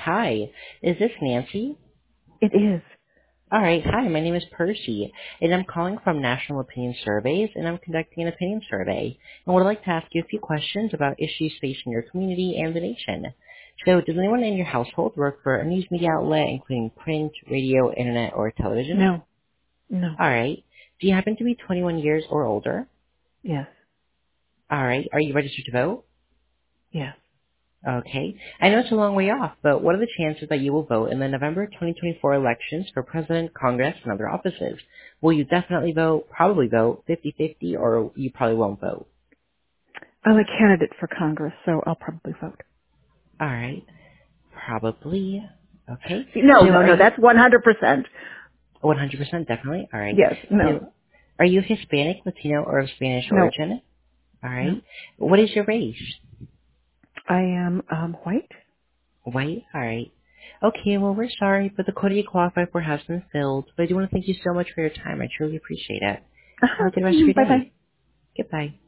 Hi. Is this Nancy? It is. All right. Hi, my name is Percy, and I'm calling from National Opinion Surveys, and I'm conducting an opinion survey. And would like to ask you a few questions about issues facing your community and the nation. So, does anyone in your household work for a news media outlet, including print, radio, internet, or television? No. No. All right. Do you happen to be 21 years or older? Yes. All right. Are you registered to vote? Yes. Okay. I know it's a long way off, but what are the chances that you will vote in the November 2024 elections for President, Congress, and other offices? Will you definitely vote, probably vote, 50-50, or you probably won't vote? I'm a candidate for Congress, so I'll probably vote. All right. Probably. Okay. No, So no, are no. you That's 100%. 100% definitely? All right. Yes. No. So are you Hispanic, Latino, or of Spanish No. origin? All No. right. What is your race? I am white. White? All right. Okay, well, we're sorry, but the quota you qualify for has been filled. But I do want to thank you so much for your time. I truly appreciate it. Have a good rest of your Bye bye. day. Goodbye.